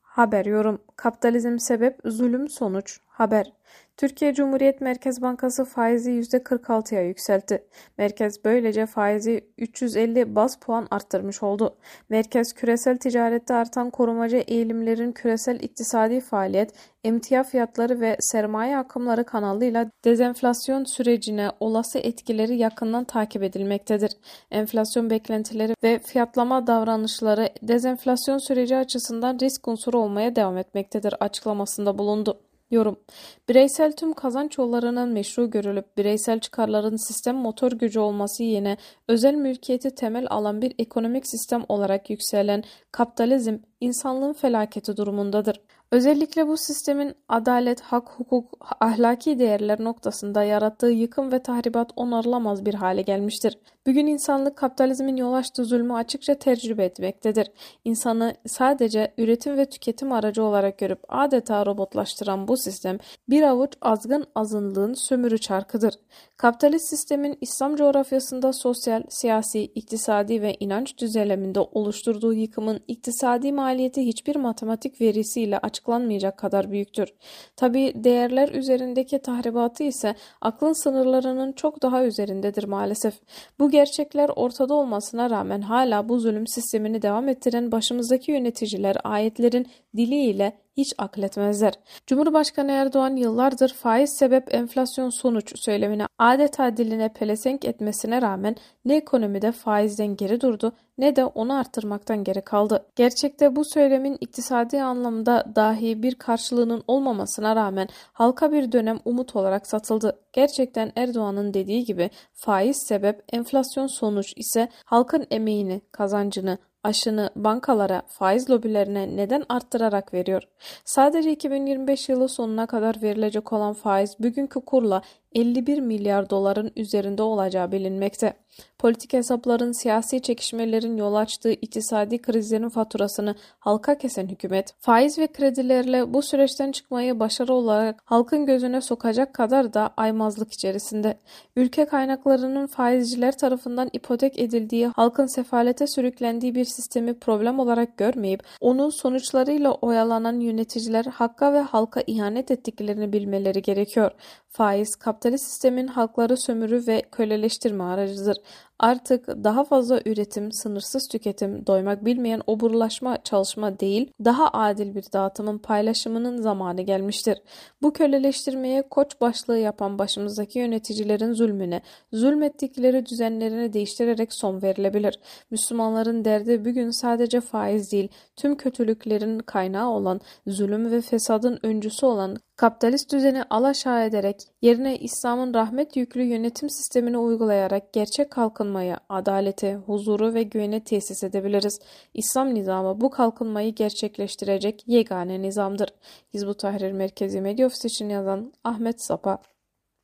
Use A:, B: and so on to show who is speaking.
A: Haber yorum. Kapitalizm sebep, zulüm sonuç. Haber. Türkiye Cumhuriyet Merkez Bankası faizi %46'ya yükseltti. Merkez böylece faizi 350 baz puan arttırmış oldu. Merkez küresel ticarette artan korumacı eğilimlerin küresel iktisadi faaliyet, emtia fiyatları ve sermaye akımları kanalıyla dezenflasyon sürecine olası etkileri yakından takip edilmektedir. Enflasyon beklentileri ve fiyatlama davranışları dezenflasyon süreci açısından risk unsuru olmaya devam etmektedir açıklamasında bulundu. Yorum. Bireysel tüm kazanç yollarının meşru görülüp bireysel çıkarların sistem motor gücü olması yerine özel mülkiyeti temel alan bir ekonomik sistem olarak yükselen kapitalizm insanlığın felaketi durumundadır. Özellikle bu sistemin adalet, hak, hukuk, ahlaki değerler noktasında yarattığı yıkım ve tahribat onarılamaz bir hale gelmiştir. Bugün insanlık kapitalizmin yol açtığı zulmü açıkça tecrübe etmektedir. İnsanı sadece üretim ve tüketim aracı olarak görüp adeta robotlaştıran bu sistem bir avuç azgın azınlığın sömürü çarkıdır. Kapitalist sistemin İslam coğrafyasında sosyal, siyasi, iktisadi ve inanç düzenleminde oluşturduğu yıkımın iktisadi maliyeti hiçbir matematik verisiyle açıklanmayacak kadar büyüktür. Tabii değerler üzerindeki tahribatı ise aklın sınırlarının çok daha üzerindedir maalesef. Bu gerçekler ortada olmasına rağmen hala bu zulüm sistemini devam ettiren başımızdaki yöneticiler ayetlerin diliyle hiç akletmezler. Cumhurbaşkanı Erdoğan yıllardır faiz sebep enflasyon sonuç söylemini adeta diline pelesenk etmesine rağmen ne ekonomide faizden geri durdu ne de onu arttırmaktan geri kaldı. Gerçekte bu söylemin iktisadi anlamda dahi bir karşılığının olmamasına rağmen halka bir dönem umut olarak satıldı. Gerçekten Erdoğan'ın dediği gibi faiz sebep, enflasyon sonuç ise halkın emeğini, kazancını, aşını bankalara, faiz lobilerine neden arttırarak veriyor? Sadece 2025 yılı sonuna kadar verilecek olan faiz bugünkü kurla 51 milyar doların üzerinde olacağı bilinmekte. Politik hesapların, siyasi çekişmelerin yol açtığı iktisadi krizlerin faturasını halka kesen hükümet, faiz ve kredilerle bu süreçten çıkmayı başarı olarak halkın gözüne sokacak kadar da aymazlık içerisinde. Ülke kaynaklarının faizciler tarafından ipotek edildiği, halkın sefalete sürüklendiği bir sistemi problem olarak görmeyip, onun sonuçlarıyla oyalanan yöneticiler hakka ve halka ihanet ettiklerini bilmeleri gerekiyor. Faiz, kapitalist sistemin halkları sömürü ve köleleştirme aracıdır. Artık daha fazla üretim, sınırsız tüketim, doymak bilmeyen oburlaşma çalışma değil, daha adil bir dağıtımın paylaşımının zamanı gelmiştir. Bu köleleştirmeye koç başlığı yapan başımızdaki yöneticilerin zulmüne, zulmettikleri düzenlerini değiştirerek son verilebilir. Müslümanların derdi bugün sadece faiz değil, tüm kötülüklerin kaynağı olan, zulüm ve fesadın öncüsü olan kapitalist düzeni alaşağı ederek, yerine İslam'ın rahmet yüklü yönetim sistemini uygulayarak gerçek kalkınmayı, adaleti, huzuru ve güveni tesis edebiliriz. İslam nizamı bu kalkınmayı gerçekleştirecek yegane nizamdır. Hizb-ut Tahrir Merkezi Medya Ofisi için yazan Ahmet Sapa.